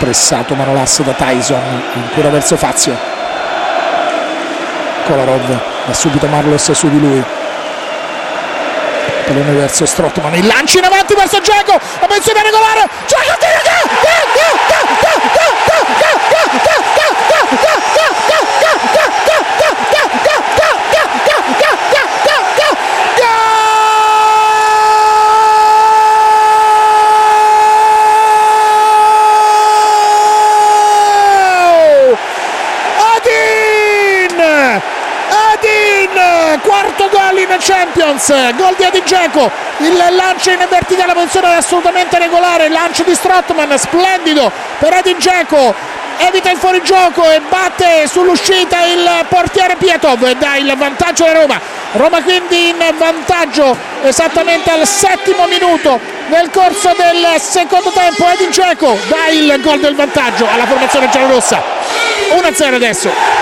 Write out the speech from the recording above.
pressato Manolas da Tyson, ancora verso Fazio. Kolarov, da subito Marlos su di lui, pallone verso Strootman, il lancio in avanti verso Dzeko, la posizione regolare, Dzeko quarto gol in Champions, gol di Edin Dzeko, il lancio in verticale, posizione assolutamente regolare, lancio di Strootman, splendido per Edin Dzeko, evita il fuorigioco e batte sull'uscita il portiere Pietov e dà il vantaggio alla Roma quindi in vantaggio esattamente al 7° minuto nel corso del secondo tempo. Edin Dzeko dà il gol del vantaggio alla formazione giallorossa, 1-0 adesso.